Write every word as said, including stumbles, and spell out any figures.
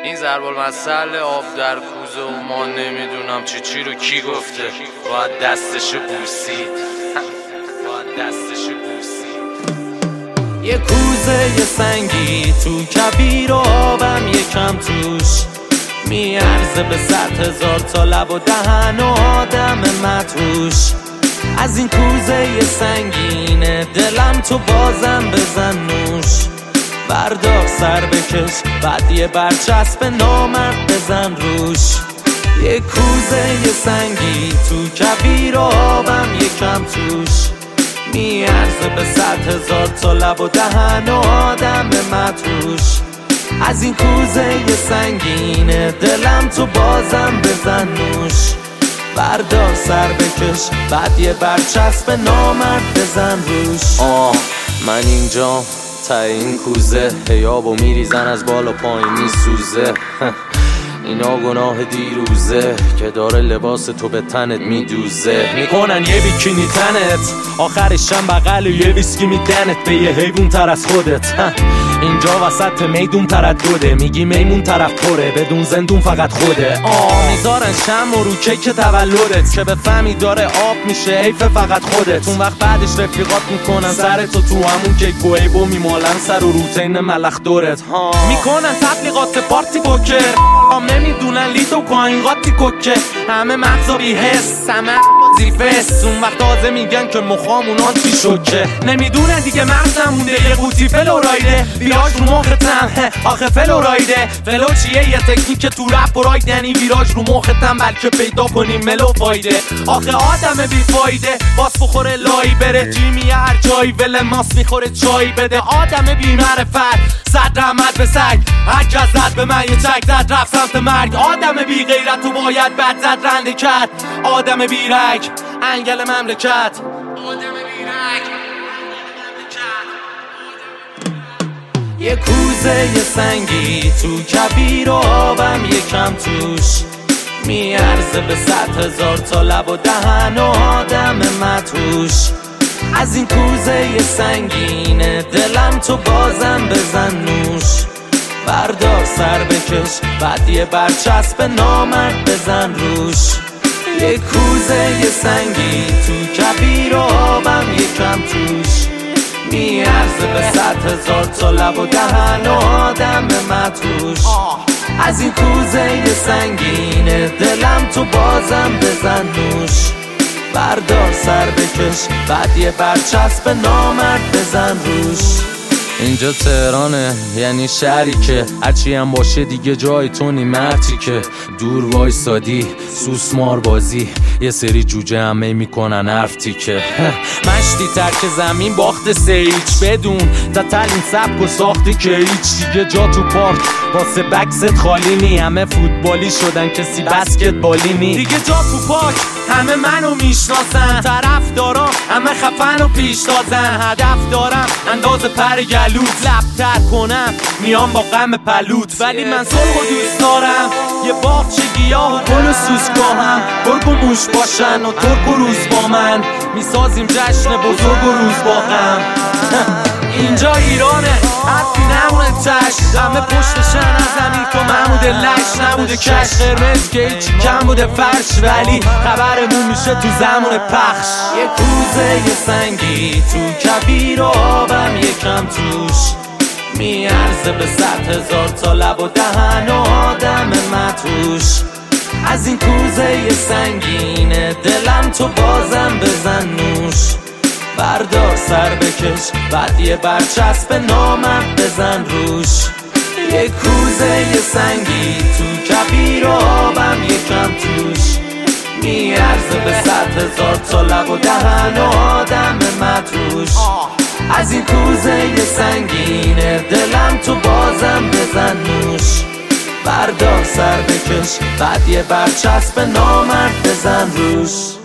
این ضرب المثل آب در کوزه و ما نمیدونم چی چی رو کی گفته. باید دستشو بوسید، باید دستشو بوسید. یه کوزه یه سنگی تو کبیر و آبم یکم توش میارزه به صد هزار تا لب و دهن و آدم مدهوش. از این کوزه یه سنگینه دلم تو بازم بزن نوش. بردار سر بکش بعد یه برچسب نامرد بزن روش. یه کوزه یه سنگی تو کبیر و آبم یکم توش میارزه به صد هزار تا لب و دهن و آدم مدهوش. از این کوزه یه سنگینه دلم تو بازم بزن نوش. بردار سر بکش بعد یه برچسب نامرد بزن روش. آه من اینجا تا این کوزه هیابو میریزن از بالا پایین میسوزه. اینا گناه دیروزه که داره لباس تو به تنت میدوزه. میکنن یه بیکینی تنت آخرشم بغل یه ویسکی میدنت به یه حیوان تر از خودت. اینجا وسط میدون تردده میگی میمون طرف پره بدون زندون فقط خوده. آه میذارن شم و رو کیک تولدت که به فهمی داره آب میشه حیف فقط خودت. اون وقت بعدش رفیقات میکنن سرتو تو همون کیک و عیبو میمالن سر و روتین ملخ دورت. میکنن تبلیغات پارتی بوکر نمیدونن لیدو کاین قاطی کوکه. همه مغزا بی حس همه زیفست. اون وقت تازه میگن که مخامون آنتی شوکه. نمیدونن دیگه مغزم مونده یه قوطی فلورایده. ویراج رو مختم آخه فلورایده. فلو چیه یه تکنیک تو رپ و راید یعنی ویراج رو مختم بلکه پیدا کنیم ملو فایده. آخه آدم بی فایده باس بخوره لایی بره جیمی هر جایی ول ماس میخوره چای بده. آدم بی معرفت صد رحمت به سگ هر کس زد به من یه چک زد رفت سمت مرگ. آدم بی غیرت و باید بد زد رنده کرد. آدم بی رگ انگل مملکت. آدم بی رگ یه کوزه یه سنگی تو کبیر و آبم یکم توش میارزه به صد هزار تا لب و دهن و آدم مدهوش. از این کوزه یه سنگینه دلم تو بازم بزن نوش. بردار سر بکش بعد یه برچسب نامرد بزن روش. یه کوزه یه سنگی تو کبیر و آبم یکم توش میارزه به صد هزار تا لب و دهن و آدم مدهوش. از این کوزه یه سنگینه دلم تو بازم بزن نوش. بردار سر بکش بعد یه برچسب نامرد بزن روش. اینجا تهرانه یعنی شهری که هرچی هم باشه دیگه جای تو نیمتی که دور وایسادی سوسمار بازی یه سری جوجه همه میکنن حرف تیکه. مشتی ترک زمین باخت سیچ بدون تا تلین سبک و ساختی که هیچ دیگه جا تو پارک واسه بکست خالی نی. همه فوتبالی شدن کسی بسکتبالی نی دیگه جا تو پارک. همه منو میشناسن طرف دارم همه خفن و پیش تازن. هدف دارم انداز پر گلوت لبتر کنم میام با غم پلوت. ولی من صلح و دوست دارم یه باغچه گیاه و گل و سوسگاهم. گرگ و موش باشن و ترک و روز با من میسازیم جشن بزرگ و روز با غم. اینجا ایرانه حرفی نمونه تش. همه پشتشن از زمین تو محمود لش نبوده کش. قرمز که هیچی کم بوده فرش ولی خبرمون میشه تو زمان پخش. یه کوزه یه سنگی تو کبیر و آبم یکم توش میارزه به صد هزار تا لب و دهن و آدم مدهوش. از این کوزه یه سنگینه دلم تو بازم بزن نوش. بردار سر بکش بعد یه برچسب نامرد بزن روش. یه کوزه یه سنگی تو کبیر و آبم یکم توش میارزه به صد هزار تا لب و دهن و آدم مدهوش. از این کوزه یه سنگینه دلم تو بازم بزن نوش. بردار سر بکش بعد یه برچسب نامرد بزن روش.